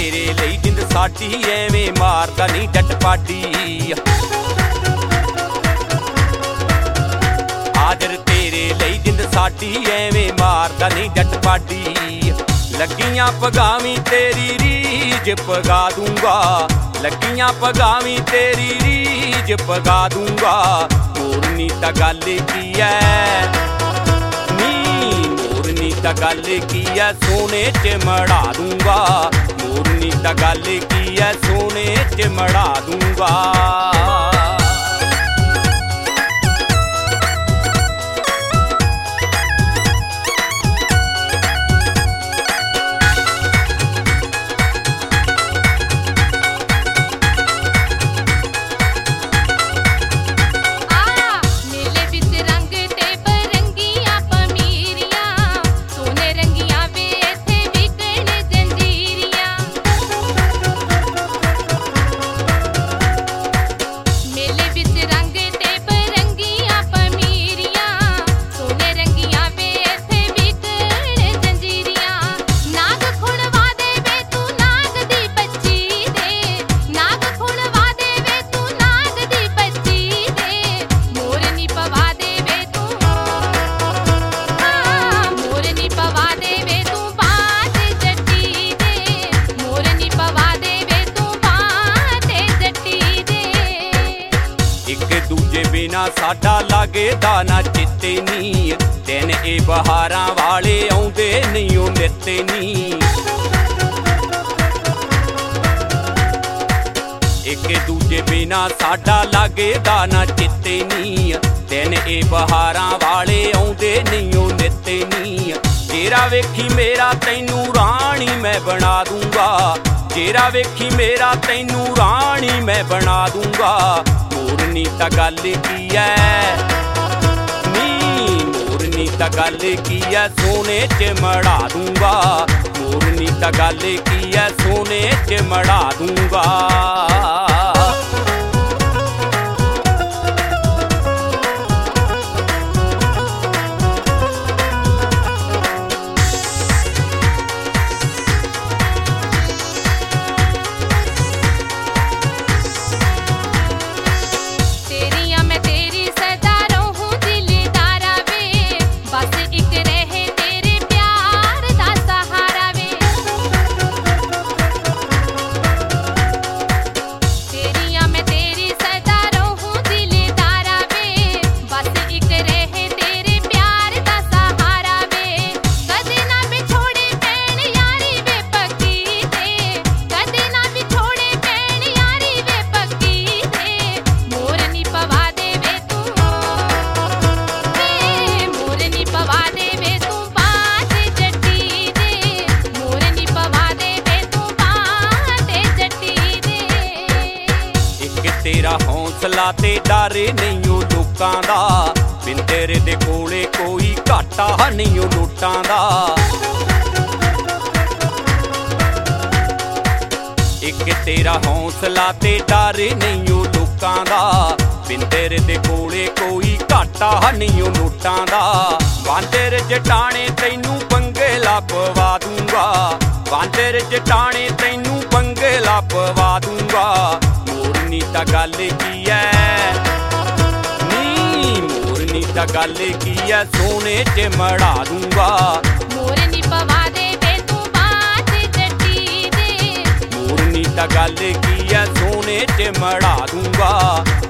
तेरे लई जिंद साडी एवें मारदा नहीं जट पाडी। हाजर तेरे लई जिंद साडी एवें मारदा नहीं जट पाडी। लगियां पगावी तेरी रीज पगा दूंगा, लगियां पगावी तेरी रीज पगा दूंगा। मोरनी तां गल की है मोरनी तां गल की है सोने च मड़ा दूंगा। मोरनी तां गल की है सोने च मड़ा दूंगा। बिना साडा लगदा ना चित्ते नी। दिन ए बहारां वाले आउंदे नहीं ओ नित्ते नी। एक दूजे बिना साडा लगदा ना चित्ते नी। दिन ए बहारां वाले आउंदे नहीं ओ नित्ते नी। जेरा वेखी मेरा तैनू राणी मैं बना दूंगा, जेरा वेखी मेरा तैनू राणी मैं बना दूंगा। मोरनी तां गल की है मोरनी तां गल की है सोने च मड़ा दूंगा। मोरनी तां गल की है सोने च मड़ा दूंगा। तेरा हौसला ते डर नहीं ओ लोकां दा। बिन तेरे दे कोले कोई घाटा नहीं ओ नोटां दा। एक तेरा हौसला ते डर नहीं ओ लोकां दा। बिन तेरे दे कोले कोई घाटा नहीं ओ नोटां दा। बांदर जटाने तैनू पंगे ला पवा दूंगा, बांदर जटाने तैनू पंगे ला पवा दूंगा। मोरनी तां गल की है मोरनी तां गल की है सोने च मड़ा दूंगा। मोरनी पवा दे वे तू बात जट्टी दे। मोरनी तां गल की है सोने च मड़ा दूंगा।